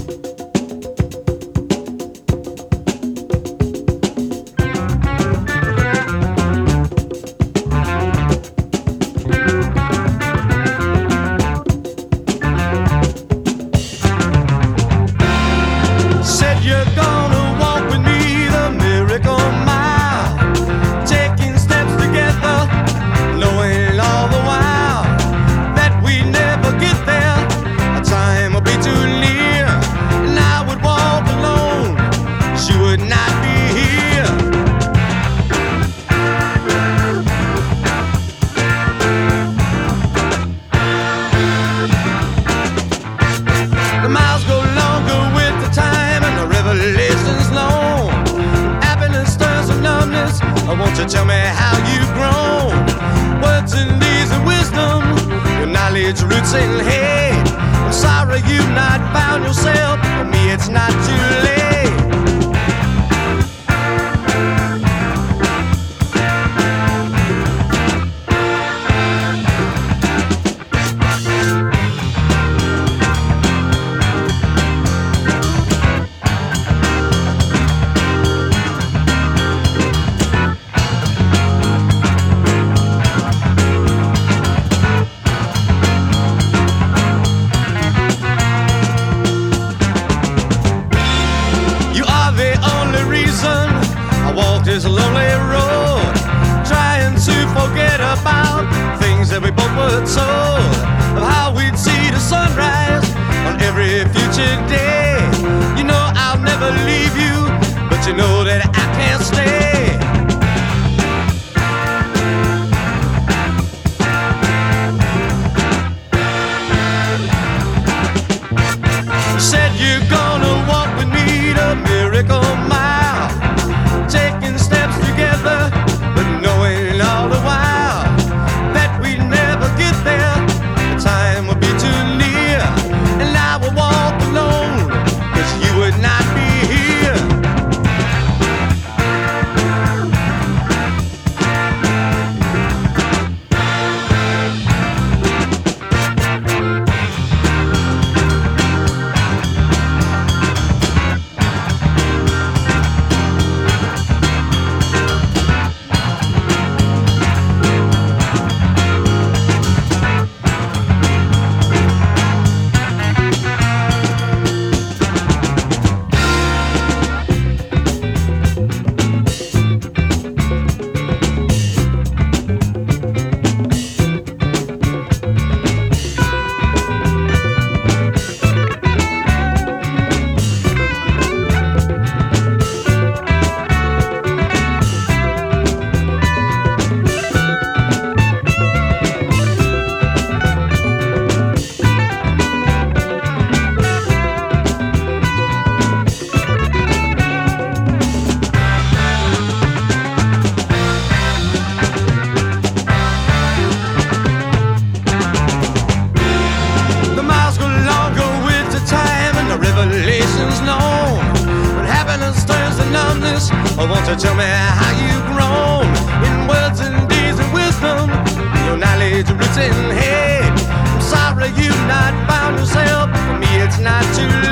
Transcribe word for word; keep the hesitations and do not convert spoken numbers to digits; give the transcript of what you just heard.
Won't you tell me how you've grown? Words and deeds and wisdom, your knowledge roots in hate. I'm sorry you've not found yourself. For me it's not too late. This lonely road, trying to forget about things that we both were told, of how we'd see the sunrise on every future day. You know I'll never leave you, but you know that I can't stay. You said you're gonna walk with me the miracle mile, taking steps together, but knowing all the while that we'd never get there. The time would be too near, and I would walk alone, 'cause you would not be here. Or won't you tell me how you've grown in words and deeds and wisdom, your knowledge roots in head. I'm sorry you've not found yourself. For me it's not too late.